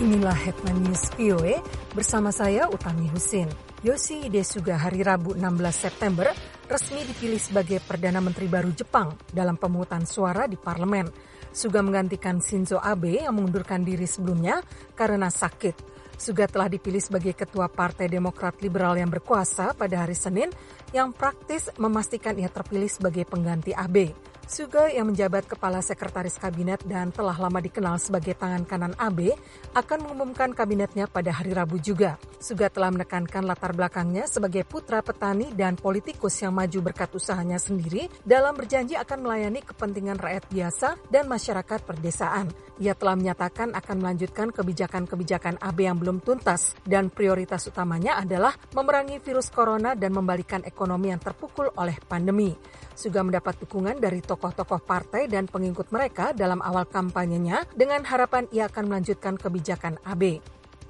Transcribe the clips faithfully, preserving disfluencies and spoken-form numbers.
Inilah Headline News V O A bersama saya Utami Husin. Yoshihide Suga hari Rabu enam belas September resmi dipilih sebagai Perdana Menteri baru Jepang dalam pemungutan suara di parlemen. Suga menggantikan Shinzo Abe yang mengundurkan diri sebelumnya karena sakit. Suga telah dipilih sebagai Ketua Partai Demokrat Liberal yang berkuasa pada hari Senin yang praktis memastikan ia terpilih sebagai pengganti Abe. Suga yang menjabat Kepala Sekretaris Kabinet dan telah lama dikenal sebagai tangan kanan Abe akan mengumumkan kabinetnya pada hari Rabu juga. Suga telah menekankan latar belakangnya sebagai putra petani dan politikus yang maju berkat usahanya sendiri dalam berjanji akan melayani kepentingan rakyat biasa dan masyarakat perdesaan. Ia telah menyatakan akan melanjutkan kebijakan-kebijakan Abe yang belum tuntas dan prioritas utamanya adalah memerangi virus corona dan membalikan ekonomi yang terpukul oleh pandemi. Suga mendapat dukungan dari tokoh-tokoh partai dan pengikut mereka dalam awal kampanyenya dengan harapan ia akan melanjutkan kebijakan Abe.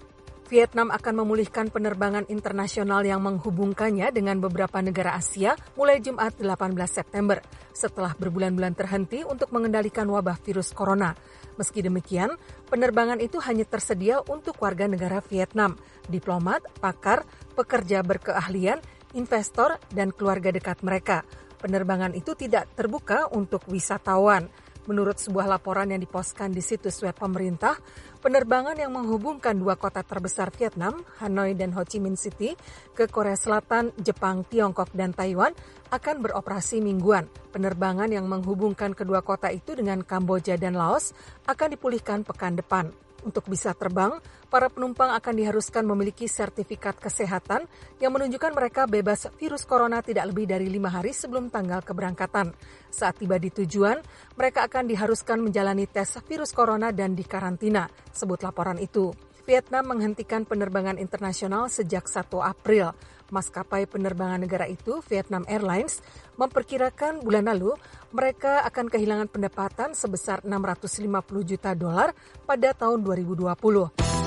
Vietnam akan memulihkan penerbangan internasional yang menghubungkannya dengan beberapa negara Asia mulai Jumat delapan belas September setelah berbulan-bulan terhenti untuk mengendalikan wabah virus corona. Meski demikian, penerbangan itu hanya tersedia untuk warga negara Vietnam, diplomat, pakar, pekerja berkeahlian, investor, dan keluarga dekat mereka. Penerbangan itu tidak terbuka untuk wisatawan. Menurut sebuah laporan yang diposkan di situs web pemerintah, penerbangan yang menghubungkan dua kota terbesar Vietnam, Hanoi dan Ho Chi Minh City, ke Korea Selatan, Jepang, Tiongkok, dan Taiwan akan beroperasi mingguan. Penerbangan yang menghubungkan kedua kota itu dengan Kamboja dan Laos akan dipulihkan pekan depan. Untuk bisa terbang, para penumpang akan diharuskan memiliki sertifikat kesehatan yang menunjukkan mereka bebas virus corona tidak lebih dari lima hari sebelum tanggal keberangkatan. Saat tiba di tujuan, mereka akan diharuskan menjalani tes virus corona dan dikarantina, sebut laporan itu. Vietnam menghentikan penerbangan internasional sejak satu April. Maskapai penerbangan negara itu, Vietnam Airlines, memperkirakan bulan lalu mereka akan kehilangan pendapatan sebesar enam ratus lima puluh juta dolar pada tahun dua ribu dua puluh.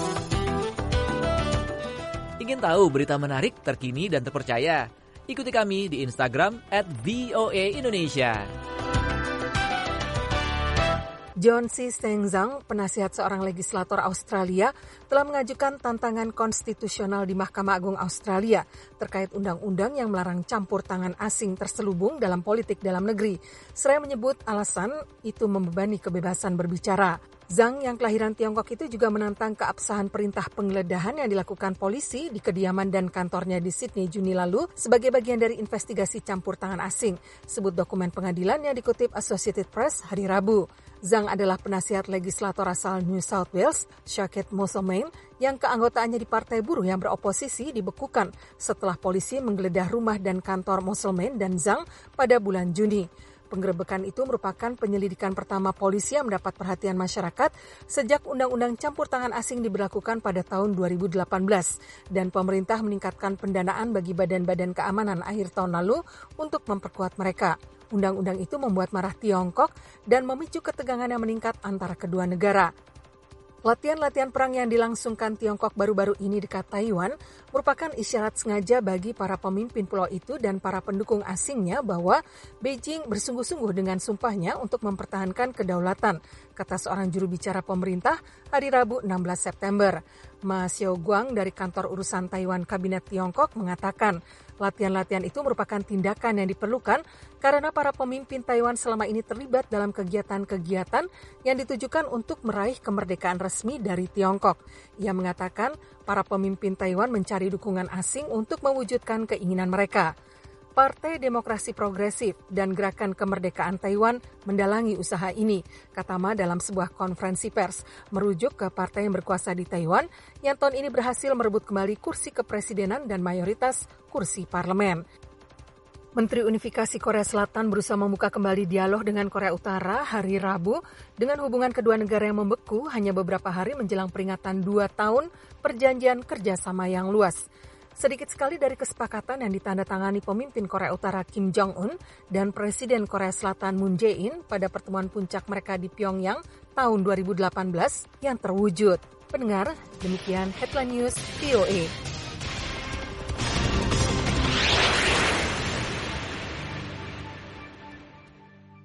Ingin tahu berita menarik, terkini, dan terpercaya? Ikuti kami di Instagram at V O A Indonesia. John C. Seng-Zhang, penasihat seorang legislator Australia, telah mengajukan tantangan konstitusional di Mahkamah Agung Australia terkait undang-undang yang melarang campur tangan asing terselubung dalam politik dalam negeri. Seraya menyebut alasan itu membebani kebebasan berbicara. Zhang yang kelahiran Tiongkok itu juga menantang keabsahan perintah penggeledahan yang dilakukan polisi di kediaman dan kantornya di Sydney Juni lalu sebagai bagian dari investigasi campur tangan asing, sebut dokumen pengadilan yang dikutip Associated Press hari Rabu. Zhang adalah penasihat legislator asal New South Wales, Shakit Moselmain, yang keanggotaannya di Partai Buruh yang beroposisi dibekukan setelah polisi menggeledah rumah dan kantor Moselmain dan Zhang pada bulan Juni. Penggerebekan itu merupakan penyelidikan pertama polisi yang mendapat perhatian masyarakat sejak Undang-Undang Campur Tangan Asing diberlakukan pada tahun dua ribu delapan belas dan pemerintah meningkatkan pendanaan bagi badan-badan keamanan akhir tahun lalu untuk memperkuat mereka. Undang-undang itu membuat marah Tiongkok dan memicu ketegangan yang meningkat antara kedua negara. Latihan-latihan perang yang dilangsungkan Tiongkok baru-baru ini dekat Taiwan merupakan isyarat sengaja bagi para pemimpin pulau itu dan para pendukung asingnya bahwa Beijing bersungguh-sungguh dengan sumpahnya untuk mempertahankan kedaulatan, kata seorang juru bicara pemerintah hari Rabu enam belas September. Ma Xiaoguang dari kantor urusan Taiwan Kabinet Tiongkok mengatakan latihan-latihan itu merupakan tindakan yang diperlukan karena para pemimpin Taiwan selama ini terlibat dalam kegiatan-kegiatan yang ditujukan untuk meraih kemerdekaan resmi dari Tiongkok. Ia mengatakan para pemimpin Taiwan mencari dukungan asing untuk mewujudkan keinginan mereka. Partai Demokrasi Progresif dan Gerakan Kemerdekaan Taiwan mendalangi usaha ini, kata Ma dalam sebuah konferensi pers, merujuk ke partai yang berkuasa di Taiwan yang tahun ini berhasil merebut kembali kursi kepresidenan dan mayoritas kursi parlemen. Menteri Unifikasi Korea Selatan berusaha membuka kembali dialog dengan Korea Utara hari Rabu dengan hubungan kedua negara yang membeku hanya beberapa hari menjelang peringatan dua tahun perjanjian kerjasama yang luas. Sedikit sekali dari kesepakatan yang ditandatangani pemimpin Korea Utara Kim Jong-un dan Presiden Korea Selatan Moon Jae-in pada pertemuan puncak mereka di Pyongyang tahun dua ribu delapan belas yang terwujud. Pendengar, demikian Headline News V O A.